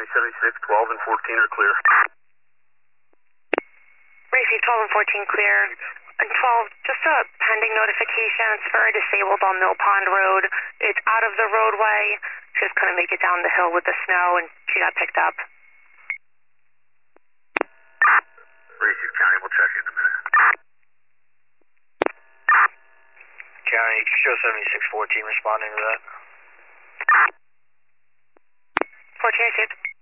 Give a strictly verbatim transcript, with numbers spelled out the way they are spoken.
County seventy-six, twelve and fourteen are clear. Receive twelve and fourteen clear. And twelve, just a pending notification. It's for a disabled on Mill Pond Road. It's out of the roadway. She just couldn't make it down the hill with the snow, and she got picked up. Receive County, we'll check in a minute. County, show seventy-six fourteen responding to that. fourteen received.